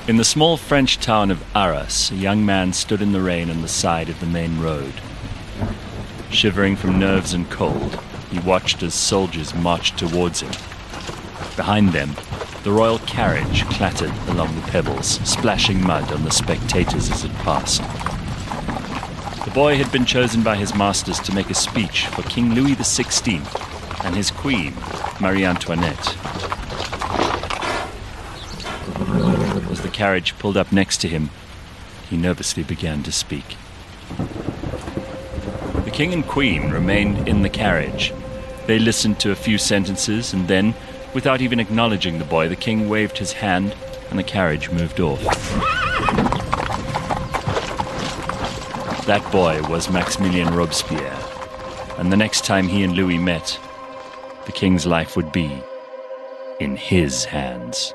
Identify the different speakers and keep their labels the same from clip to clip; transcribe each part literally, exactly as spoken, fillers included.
Speaker 1: In the small French town of Arras, a young man stood in the rain on the side of the main road. Shivering from nerves and cold, he watched as soldiers marched towards him. Behind them, the royal carriage clattered along the pebbles, splashing mud on the spectators as it passed. The boy had been chosen by his masters to make a speech for King Louis the sixteenth and his queen, Marie Antoinette. As the carriage pulled up next to him, he nervously began to speak. The king and queen remained in the carriage. They listened to a few sentences, and then, without even acknowledging the boy, the king waved his hand and the carriage moved off. That boy was Maximilien Robespierre, and the next time he and Louis met, the king's life would be in his hands.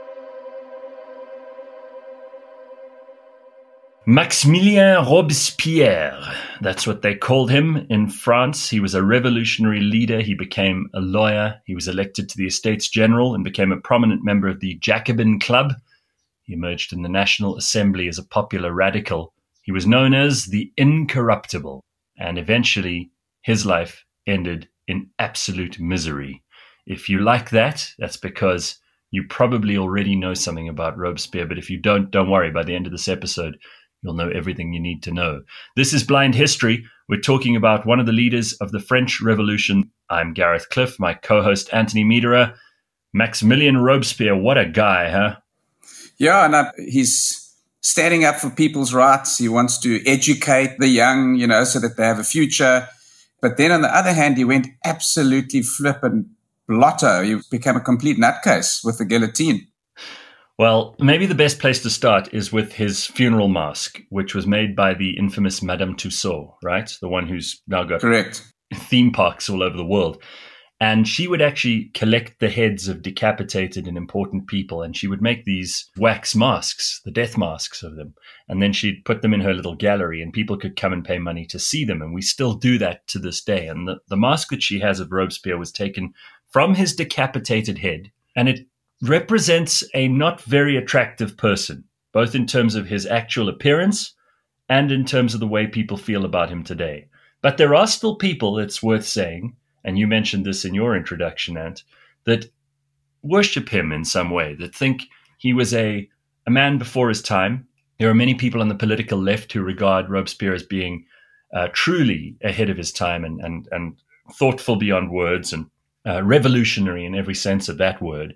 Speaker 1: Maximilien Robespierre, that's what they called him in France. He was a revolutionary leader. He became a lawyer. He was elected to the Estates General and became a prominent member of the Jacobin Club. He emerged in the National Assembly as a popular radical. He was known as the Incorruptible, and eventually his life ended in absolute misery. If you like that, that's because you probably already know something about Robespierre, but if you don't, don't worry. By the end of this episode, you'll know everything you need to know. This is Blind History. We're talking about one of the leaders of the French Revolution. I'm Gareth Cliff, my co-host Anthony Mederer. Maximilien Robespierre, what a guy, huh?
Speaker 2: Yeah, and uh, he's standing up for people's rights. He wants to educate the young, you know, so that they have a future. But then on the other hand, he went absolutely flippant blotto. He became a complete nutcase with the guillotine.
Speaker 1: Well, maybe the best place to start is with his funeral mask, which was made by the infamous Madame Tussauds, right? The one who's now got
Speaker 2: Correct.
Speaker 1: theme parks all over the world. And she would actually collect the heads of decapitated and important people, and she would make these wax masks, the death masks of them. And then she'd put them in her little gallery, and people could come and pay money to see them. And we still do that to this day. And the, the mask that she has of Robespierre was taken from his decapitated head, and it represents a not very attractive person, both in terms of his actual appearance and in terms of the way people feel about him today. But there are still people, it's worth saying, and you mentioned this in your introduction, Ant, that worship him in some way, that think he was a, a man before his time. There are many people on the political left who regard Robespierre as being uh, truly ahead of his time and, and, and thoughtful beyond words and uh, revolutionary in every sense of that word.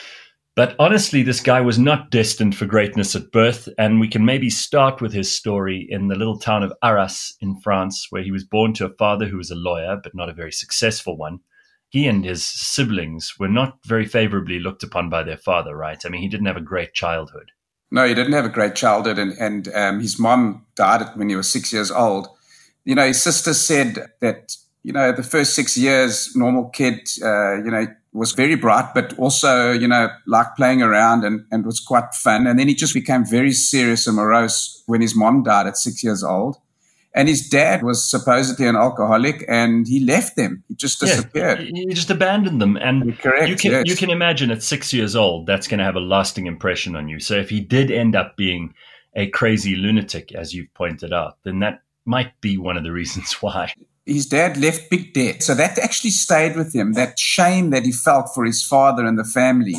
Speaker 1: But honestly, this guy was not destined for greatness at birth, and we can maybe start with his story in the little town of Arras in France, where he was born to a father who was a lawyer, but not a very successful one. He and his siblings were not very favorably looked upon by their father, right? I mean, he didn't have a great childhood.
Speaker 2: No, he didn't have a great childhood, and, and um, his mom died when he was six years old. You know, his sister said that, you know, the first six years, normal kid, uh, you know, was very bright, but also, you know, liked playing around and, and was quite fun. And then he just became very serious and morose when his mom died at six years old. And his dad was supposedly an alcoholic, and he left them. He just disappeared.
Speaker 1: Yeah, he just abandoned them. And
Speaker 2: Correct,
Speaker 1: you can
Speaker 2: yes.
Speaker 1: you can imagine at six years old, that's going to have a lasting impression on you. So if he did end up being a crazy lunatic, as you've pointed out, then that might be one of the reasons why.
Speaker 2: His dad left big debt. So that actually stayed with him. That shame that he felt for his father and the family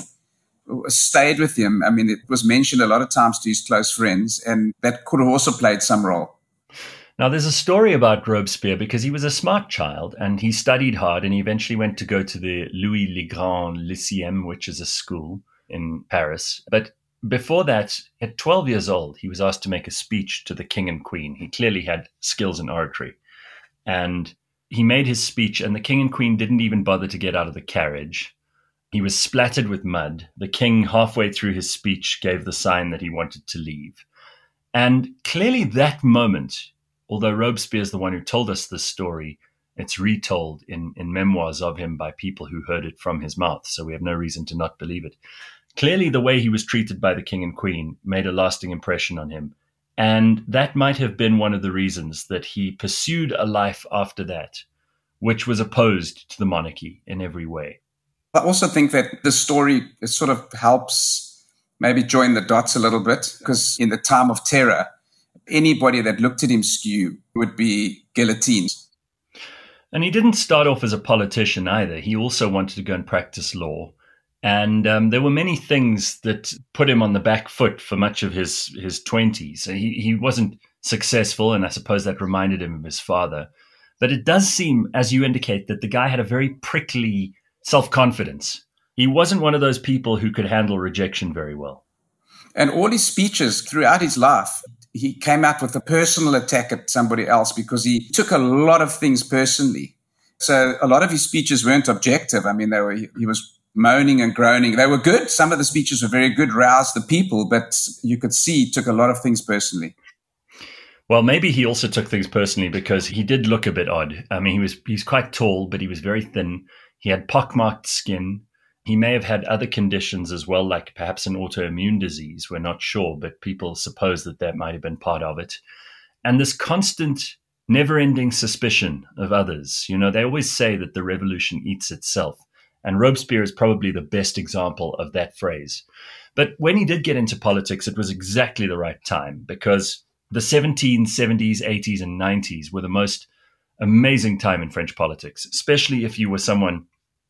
Speaker 2: stayed with him. I mean, it was mentioned a lot of times to his close friends, and that could have also played some role.
Speaker 1: Now, there's a story about Robespierre because he was a smart child and he studied hard, and he eventually went to go to the Louis Le Grand Lycéum, which is a school in Paris. But before that, at twelve years old, he was asked to make a speech to the king and queen. He clearly had skills in oratory. And he made his speech, and the king and queen didn't even bother to get out of the carriage. He was splattered with mud. The king, halfway through his speech, gave the sign that he wanted to leave. And clearly that moment, although Robespierre is the one who told us this story, it's retold in, in memoirs of him by people who heard it from his mouth, so we have no reason to not believe it. Clearly the way he was treated by the king and queen made a lasting impression on him. And that might have been one of the reasons that he pursued a life after that, which was opposed to the monarchy in every way.
Speaker 2: I also think that the story it sort of helps maybe join the dots a little bit, because in the time of terror, anybody that looked at him skew would be guillotined.
Speaker 1: And he didn't start off as a politician either. He also wanted to go and practice law. And um, there were many things that put him on the back foot for much of his, his twenties. He, he wasn't successful, and I suppose that reminded him of his father. But it does seem, as you indicate, that the guy had a very prickly self-confidence. He wasn't one of those people who could handle rejection very well.
Speaker 2: And all his speeches throughout his life, he came out with a personal attack at somebody else because he took a lot of things personally. So a lot of his speeches weren't objective. I mean, they were, he was moaning and groaning. They were good. Some of the speeches were very good, roused the people, but you could see he took a lot of things personally.
Speaker 1: Well, maybe he also took things personally because he did look a bit odd. I mean, he was he's quite tall, but he was very thin. He had pockmarked skin. He may have had other conditions as well, like perhaps an autoimmune disease. We're not sure, but people suppose that that might have been part of it. And this constant, never-ending suspicion of others. You know, they always say that the revolution eats itself. And Robespierre is probably the best example of that phrase. But when he did get into politics, it was exactly the right time, because the seventeen seventies, eighties, and nineties were the most amazing time in French politics, especially if you were someone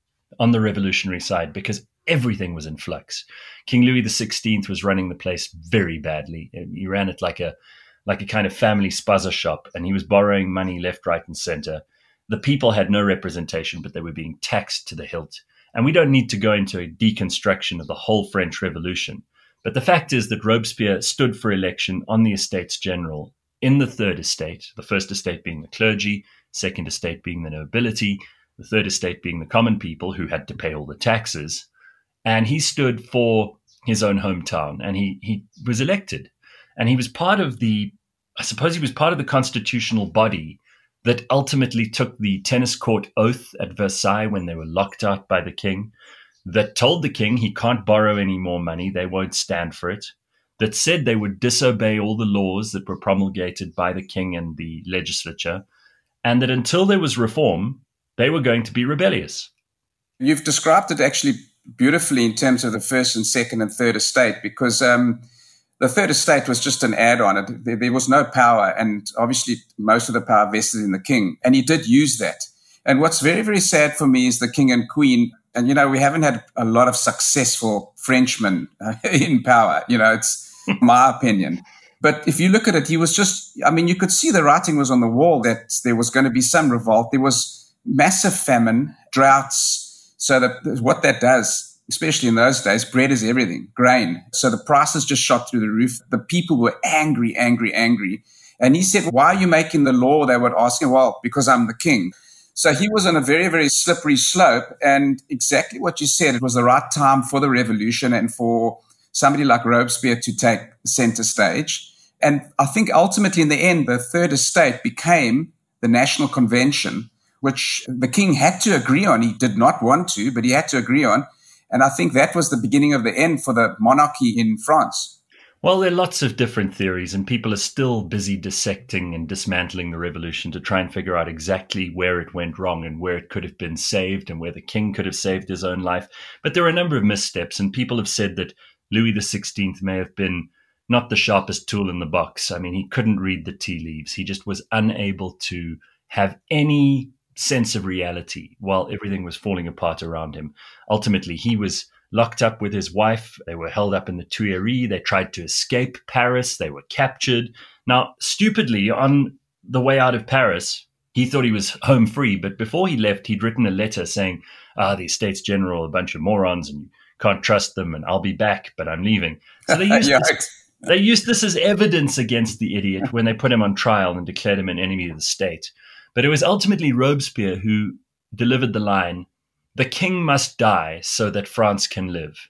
Speaker 1: on the revolutionary side, because everything was in flux. King Louis the sixteenth was running the place very badly. He ran it like a like a kind of family spaza shop, and he was borrowing money left, right, and center. The people had no representation, but they were being taxed to the hilt. And we don't need to go into a deconstruction of the whole French Revolution. But the fact is that Robespierre stood for election on the Estates General in the Third Estate, the First Estate being the clergy, Second Estate being the nobility, the Third Estate being the common people who had to pay all the taxes. And he stood for his own hometown, and he, he was elected. And he was part of the, I suppose he was part of the constitutional body that ultimately took the tennis court oath at Versailles when they were locked out by the king, that told the king he can't borrow any more money, they won't stand for it, that said they would disobey all the laws that were promulgated by the king and the legislature, and that until there was reform, they were going to be rebellious.
Speaker 2: You've described it actually beautifully in terms of the First and Second and Third Estate, because um, the Third Estate was just an add-on. It, there, there was no power, and obviously most of the power vested in the king, and he did use that. And what's very, very sad for me is the king and queen. And, you know, we haven't had a lot of successful Frenchmen uh, in power. You know, it's my opinion. But if you look at it, he was just, I mean, you could see the writing was on the wall that there was going to be some revolt. There was massive famine, droughts. So that what that does, especially in those days, bread is everything, grain. So the prices just shot through the roof. The people were angry, angry, angry. And he said, why are you making the law? They would ask him, well, because I'm the king. So he was on a very, very slippery slope. And exactly what you said, it was the right time for the revolution and for somebody like Robespierre to take center stage. And I think ultimately in the end, the Third Estate became the National Convention, which the king had to agree on. He did not want to, but he had to agree on. And I think that was the beginning of the end for the monarchy in France.
Speaker 1: Well, there are lots of different theories, and people are still busy dissecting and dismantling the revolution to try and figure out exactly where it went wrong and where it could have been saved and where the king could have saved his own life. But there are a number of missteps, and people have said that Louis the sixteenth may have been not the sharpest tool in the box. I mean, he couldn't read the tea leaves. He just was unable to have any sense of reality while everything was falling apart around him. Ultimately, he was locked up with his wife. They were held up in the Tuileries. They tried to escape Paris. They were captured. Now, stupidly, on the way out of Paris, he thought he was home free. But before he left, he'd written a letter saying, ah, the Estates General are a bunch of morons and you can't trust them and I'll be back, but I'm leaving. So they used, this, they used this as evidence against the idiot when they put him on trial and declared him an enemy of the state. But it was ultimately Robespierre who delivered the line, the king must die so that France can live.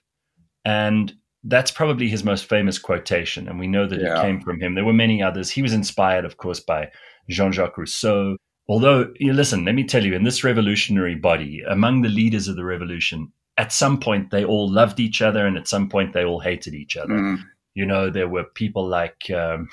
Speaker 1: And that's probably his most famous quotation. And we know that yeah. it came from him. There were many others. He was inspired, of course, by Jean-Jacques Rousseau. Although, you listen, let me tell you, in this revolutionary body, among the leaders of the revolution, at some point they all loved each other and at some point they all hated each other. Mm. You know, there were people like um,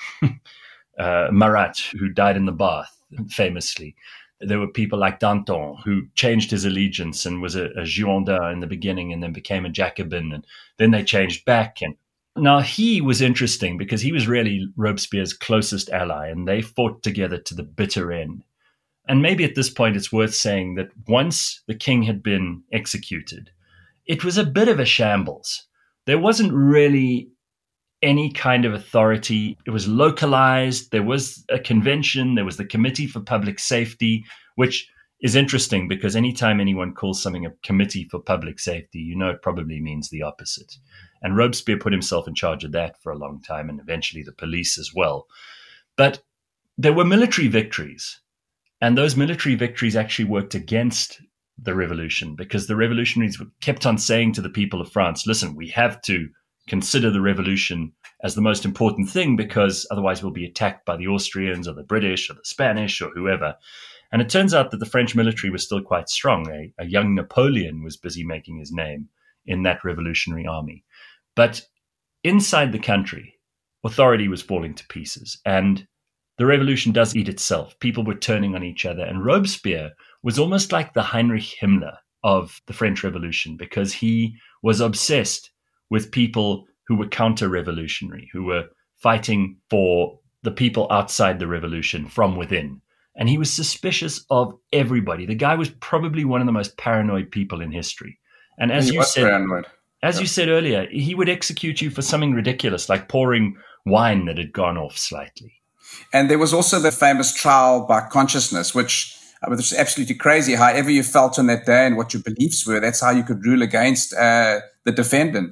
Speaker 1: uh, Marat, who died in the bath, famously. There were people like Danton, who changed his allegiance and was a, a Girondin in the beginning and then became a Jacobin. And then they changed back. And Now, he was interesting because he was really Robespierre's closest ally, and they fought together to the bitter end. And maybe at this point, it's worth saying that once the king had been executed, it was a bit of a shambles. There wasn't really any kind of authority. It was localized. There was a convention. There was the Committee for Public Safety, which is interesting because anytime anyone calls something a Committee for Public Safety, you know it probably means the opposite. And Robespierre put himself in charge of that for a long time, and eventually the police as well. But there were military victories, and those military victories actually worked against the revolution because the revolutionaries kept on saying to the people of France, listen, we have to consider the revolution as the most important thing because otherwise we'll be attacked by the Austrians or the British or the Spanish or whoever. And it turns out that the French military was still quite strong. A, a young Napoleon was busy making his name in that revolutionary army. But inside the country, authority was falling to pieces. And the revolution does eat itself. People were turning on each other. And Robespierre was almost like the Heinrich Himmler of the French Revolution because he was obsessed with people who were counter-revolutionary, who were fighting for the people outside the revolution from within. And he was suspicious of everybody. The guy was probably one of the most paranoid people in history. And as
Speaker 2: he
Speaker 1: you
Speaker 2: was
Speaker 1: said,
Speaker 2: paranoid.
Speaker 1: as
Speaker 2: yeah.
Speaker 1: you said earlier, he would execute you for something ridiculous, like pouring wine that had gone off slightly.
Speaker 2: And there was also the famous trial by consciousness, which was absolutely crazy. However you felt on that day and what your beliefs were, that's how you could rule against uh, the defendant.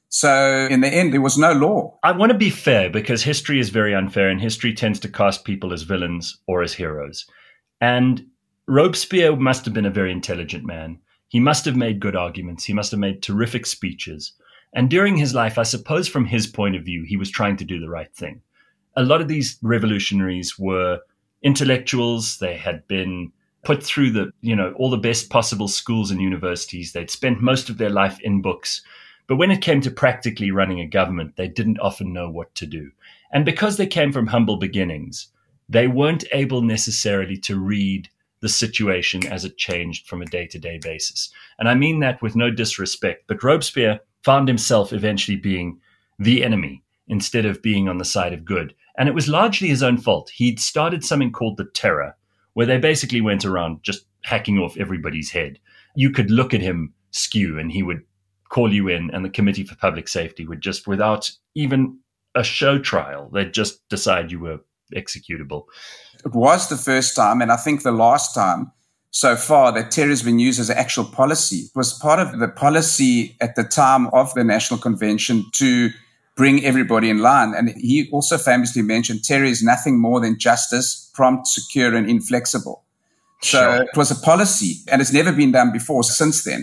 Speaker 2: So in the end, there was no law.
Speaker 1: I want to be fair because history is very unfair and history tends to cast people as villains or as heroes. And Robespierre must have been a very intelligent man. He must have made good arguments. He must have made terrific speeches. And during his life, I suppose from his point of view, he was trying to do the right thing. A lot of these revolutionaries were intellectuals. They had been put through the, you know, all the best possible schools and universities. They'd spent most of their life in books. But when it came to practically running a government, they didn't often know what to do. And because they came from humble beginnings, they weren't able necessarily to read the situation as it changed from a day-to-day basis. And I mean that with no disrespect, but Robespierre found himself eventually being the enemy instead of being on the side of good. And it was largely his own fault. He'd started something called the Terror, where they basically went around just hacking off everybody's head. You could look at him skew and he would call you in, and the Committee for Public Safety would just, without even a show trial, they'd just decide you were executable.
Speaker 2: It was the first time, and I think the last time so far, that terror has been used as an actual policy. It was part of the policy at the time of the National Convention to bring everybody in line. And he also famously mentioned terror is nothing more than justice, prompt, secure, and inflexible. So sure. It was a policy, and it's never been done before since then.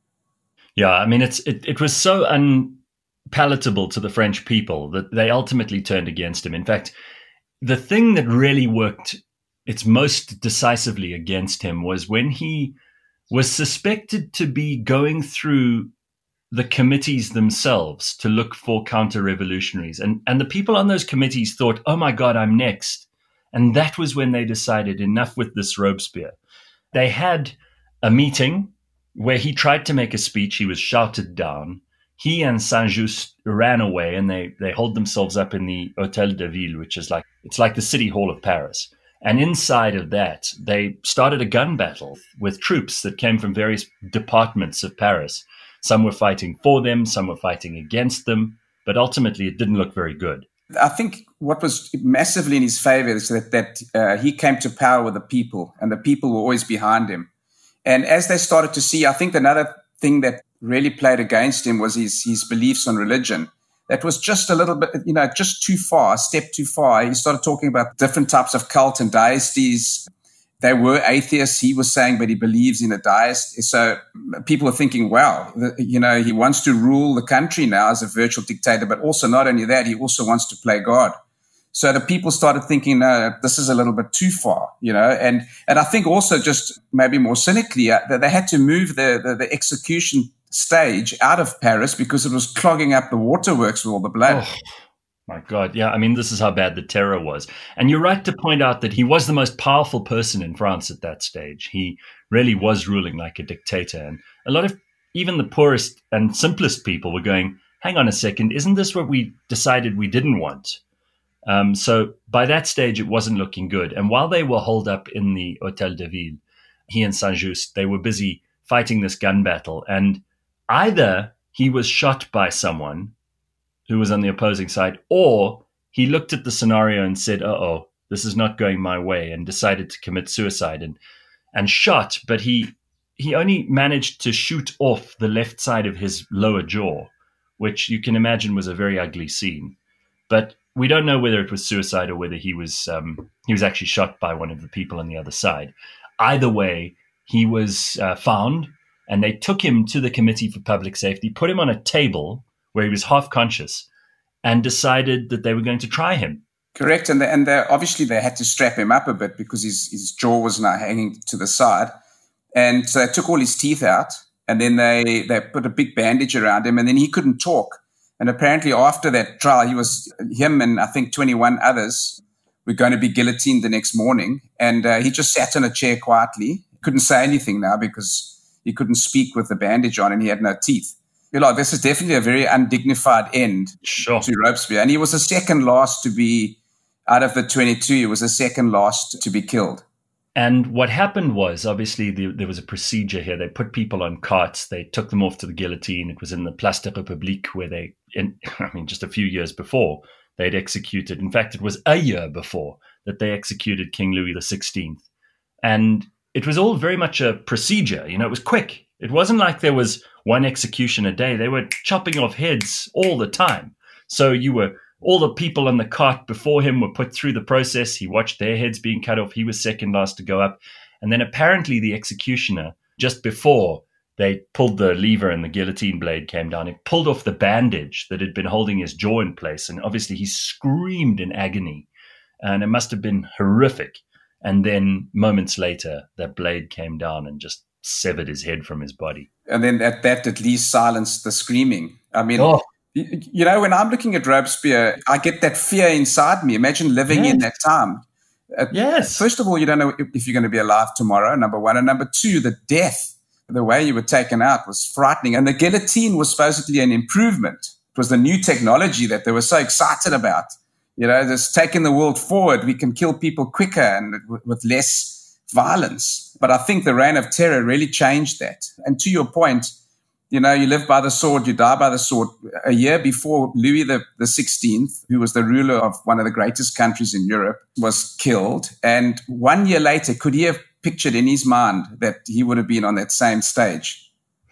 Speaker 1: Yeah, I mean, it's it, it was so unpalatable to the French people that they ultimately turned against him. In fact, the thing that really worked its most decisively against him was when he was suspected to be going through the committees themselves to look for counter-revolutionaries. And, and the people on those committees thought, oh my God, I'm next. And that was when they decided enough with this Robespierre. They had a meeting where he tried to make a speech. He was shouted down. He and Saint-Just ran away, and they, they holed themselves up in the Hôtel de Ville, which is like, it's like the city hall of Paris. And inside of that, they started a gun battle with troops that came from various departments of Paris. Some were fighting for them, some were fighting against them, but ultimately it didn't look very good.
Speaker 2: I think what was massively in his favor is that, that uh, he came to power with the people, and the people were always behind him. And as they started to see, I think another thing that really played against him was his, his beliefs on religion. That was just a little bit, you know, just too far, a step too far. He started talking about different types of cult and dynasties. They were atheists, he was saying, but he believes in a dynasty. So people are thinking, wow, you know, he wants to rule the country now as a virtual dictator, but also not only that, he also wants to play God. So the people started thinking, no, this is a little bit too far, you know, and, and I think also just maybe more cynically uh, that they had to move the, the, the execution stage out of Paris because it was clogging up the waterworks with all the blood.
Speaker 1: Oh, my God. Yeah. I mean, this is how bad the terror was. And you're right to point out that he was the most powerful person in France at that stage. He really was ruling like a dictator. And a lot of even the poorest and simplest people were going, hang on a second, isn't this what we decided we didn't want? Um, so by that stage, it wasn't looking good. And while they were holed up in the Hôtel de Ville, he and Saint-Just, they were busy fighting this gun battle. And either he was shot by someone who was on the opposing side, or he looked at the scenario and said, uh-oh, this is not going my way, and decided to commit suicide and and shot. But he he only managed to shoot off the left side of his lower jaw, which you can imagine was a very ugly scene. But we don't know whether it was suicide or whether he was um, he was actually shot by one of the people on the other side. Either way, he was uh, found, and they took him to the Committee for Public Safety, put him on a table where he was half conscious, and decided that they were going to try him.
Speaker 2: Correct. And, they, and they, obviously they had to strap him up a bit because his, his jaw was now hanging to the side. And so they took all his teeth out, and then they, they put a big bandage around him, and then he couldn't talk. And apparently after that trial, he was, him and I think twenty-one others were going to be guillotined the next morning. And uh, he just sat in a chair quietly. Couldn't say anything now because he couldn't speak with the bandage on and he had no teeth. You know, this is definitely a very undignified end
Speaker 1: sure.
Speaker 2: to Robespierre. And he was the second last to be, out of the twenty-two, he was the second last to be killed.
Speaker 1: And what happened was, obviously, the, there was a procedure here. They put people on carts. They took them off to the guillotine. It was in the Place de République where they, in, I mean, just a few years before, they'd executed. In fact, it was a year before that they executed King Louis the sixteenth. And it was all very much a procedure. You know, it was quick. It wasn't like there was one execution a day. They were chopping off heads all the time. So you were... all the people on the cart before him were put through the process. He watched their heads being cut off. He was second last to go up. And then apparently the executioner, just before they pulled the lever and the guillotine blade came down, it pulled off the bandage that had been holding his jaw in place. And obviously he screamed in agony. And it must have been horrific. And then moments later, that blade came down and just severed his head from his body.
Speaker 2: And then that, that at least silenced the screaming. I mean...
Speaker 1: Oh.
Speaker 2: You know, when I'm looking at Robespierre, I get that fear inside me. Imagine living
Speaker 1: yes.
Speaker 2: in that time. Uh,
Speaker 1: yes.
Speaker 2: First of all, you don't know if, if you're going to be alive tomorrow, number one. And number two, the death, the way you were taken out was frightening. And the guillotine was supposedly an improvement. It was the new technology that they were so excited about. You know, this taking the world forward. We can kill people quicker and w- with less violence. But I think the reign of terror really changed that. And to your point, you know, you live by the sword, you die by the sword. A year before Louis the, the sixteenth, who was the ruler of one of the greatest countries in Europe, was killed. And one year later, could he have pictured in his mind that he would have been on that same stage?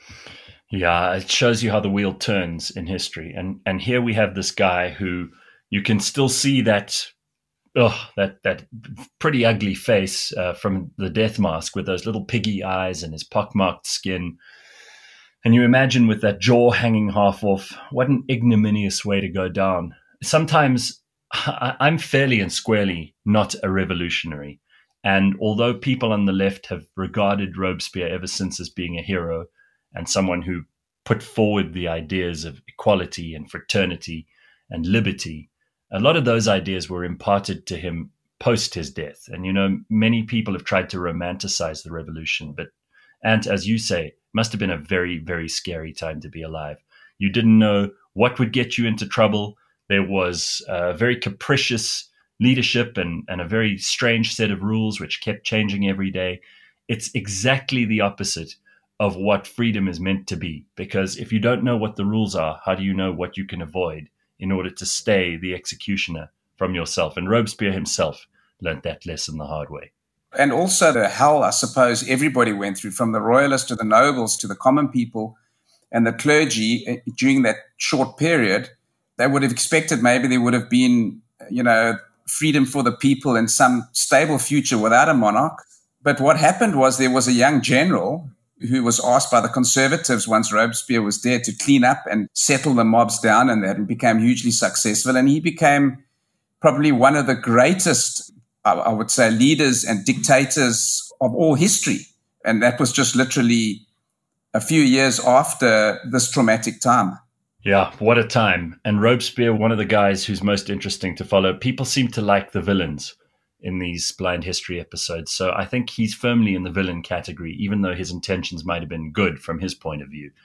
Speaker 1: Yeah, it shows you how the wheel turns in history. And and here we have this guy who you can still see that, ugh, that, that pretty ugly face uh, from the death mask with those little piggy eyes and his pockmarked skin. And you imagine with that jaw hanging half off, what an ignominious way to go down. Sometimes I'm fairly and squarely not a revolutionary. And although people on the left have regarded Robespierre ever since as being a hero and someone who put forward the ideas of equality and fraternity and liberty, a lot of those ideas were imparted to him post his death. And, you know, many people have tried to romanticize the revolution, but, and as you say, must have been a very, very scary time to be alive. You didn't know what would get you into trouble. There was a very capricious leadership and, and a very strange set of rules which kept changing every day. It's exactly the opposite of what freedom is meant to be. Because if you don't know what the rules are, how do you know what you can avoid in order to stay the executioner from yourself? And Robespierre himself learned that lesson the hard way.
Speaker 2: And also the hell, I suppose, everybody went through, from the royalists to the nobles to the common people and the clergy during that short period. They would have expected maybe there would have been, you know, freedom for the people and some stable future without a monarch. But what happened was there was a young general who was asked by the conservatives once Robespierre was dead to clean up and settle the mobs down, and that became hugely successful. And he became probably one of the greatest, I would say, leaders and dictators of all history. And that was just literally a few years after this traumatic time.
Speaker 1: Yeah, what a time. And Robespierre, one of the guys who's most interesting to follow. People seem to like the villains in these Blind History episodes. So I think he's firmly in the villain category, even though his intentions might have been good from his point of view.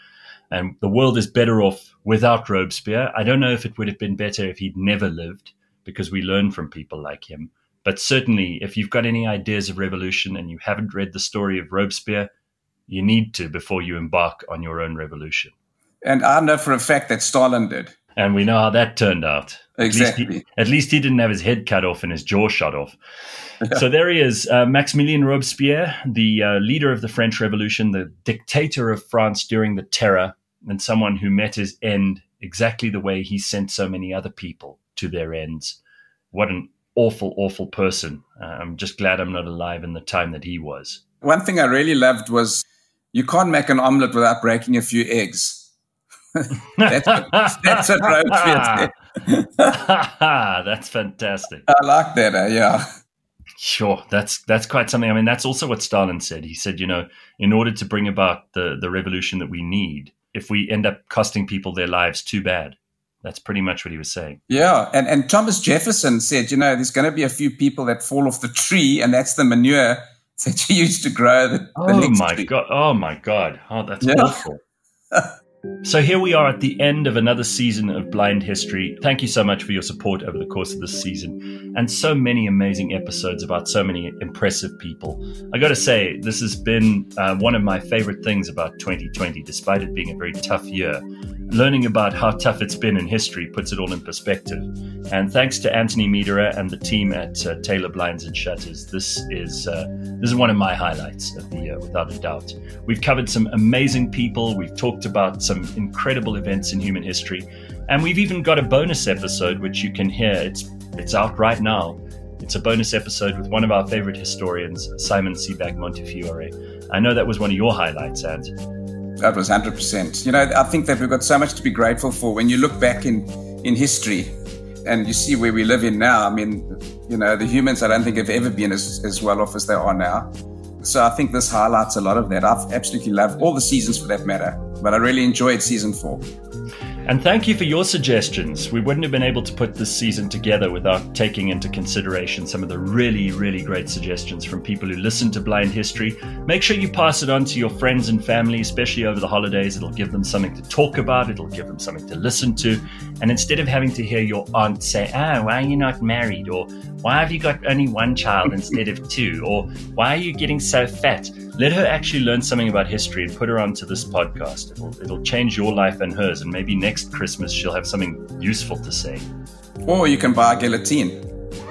Speaker 1: And the world is better off without Robespierre. I don't know if it would have been better if he'd never lived, because we learn from people like him. But certainly, if you've got any ideas of revolution and you haven't read the story of Robespierre, you need to before you embark on your own revolution.
Speaker 2: And I know for a fact that Stalin did.
Speaker 1: And we know how that turned out.
Speaker 2: Exactly.
Speaker 1: At least he, at least he didn't have his head cut off and his jaw shot off. Yeah. So there he is, uh, Maximilien Robespierre, the uh, leader of the French Revolution, the dictator of France during the Terror, and someone who met his end exactly the way he sent so many other people to their ends. What an awful, awful person. Uh, I'm just glad I'm not alive in the time that he was.
Speaker 2: One thing I really loved was you can't make an omelet without breaking a few eggs. that's, that's what Robespierre said.
Speaker 1: That's fantastic.
Speaker 2: I like that, uh, yeah.
Speaker 1: Sure, that's that's quite something. I mean, that's also what Stalin said. He said, you know, in order to bring about the, the revolution that we need, if we end up costing people their lives, too bad. That's pretty much what he was saying.
Speaker 2: Yeah, and, and Thomas Jefferson said, you know, there's going to be a few people that fall off the tree, and that's the manure that you used to grow the, the
Speaker 1: oh
Speaker 2: next
Speaker 1: my
Speaker 2: tree.
Speaker 1: God. Oh, my God. Oh, that's
Speaker 2: Yeah.
Speaker 1: awful. So here we are at the end of another season of Blind History. Thank you so much for your support over the course of this season, and so many amazing episodes about so many impressive people. I got to say, this has been uh, one of my favorite things about twenty twenty, despite it being a very tough year. Learning about how tough it's been in history puts it all in perspective. And thanks to Anthony Mederer and the team at uh, Taylor Blinds and Shutters, this is uh, this is one of my highlights of the year, without a doubt. We've covered some amazing people. We've talked about some incredible events in human history, and we've even got a bonus episode which you can hear. It's it's out right now. It's a bonus episode with one of our favorite historians, Simon Sebag Montefiore. I know that was one of your highlights, Ant.
Speaker 2: That was one hundred percent. You know, I think that we've got so much to be grateful for. When you look back in, in history and you see where we live in now, I mean, you know, the humans I don't think have ever been as, as well off as they are now. So I think this highlights a lot of that. I've absolutely loved all the seasons for that matter, but I really enjoyed season four.
Speaker 1: And thank you for your suggestions. We wouldn't have been able to put this season together without taking into consideration some of the really, really great suggestions from people who listen to Blind History. Make sure you pass it on to your friends and family, especially over the holidays. It'll give them something to talk about. It'll give them something to listen to. And instead of having to hear your aunt say, ah, why are you not married? Or why have you got only one child instead of two? Or why are you getting so fat? Let her actually learn something about history and put her onto this podcast. It'll, it'll change your life and hers. And maybe next Christmas she'll have something useful to say.
Speaker 2: Or you can buy a guillotine.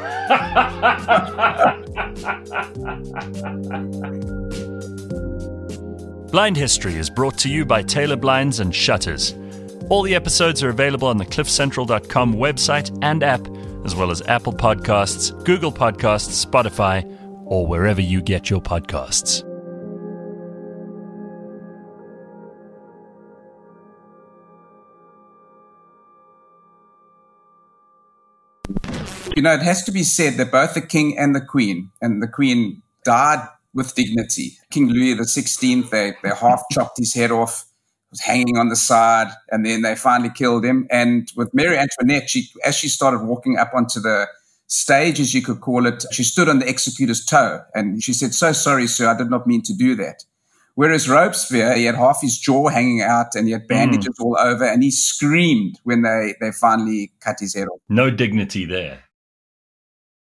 Speaker 1: Blind History is brought to you by Taylor Blinds and Shutters. All the episodes are available on the cliff central dot com website and app, as well as Apple Podcasts, Google Podcasts, Spotify, or wherever you get your podcasts.
Speaker 2: You know, it has to be said that both the king and the queen, and the queen died with dignity. King Louis the sixteenth, they, they half chopped his head off, was hanging on the side, and then they finally killed him. And with Mary Antoinette, she, as she started walking up onto the stage, as you could call it, she stood on the executor's toe, and she said, "So sorry, sir, I did not mean to do that." Whereas Robespierre, he had half his jaw hanging out and he had bandages mm. all over, and he screamed when they, they finally cut his head off.
Speaker 1: No dignity there.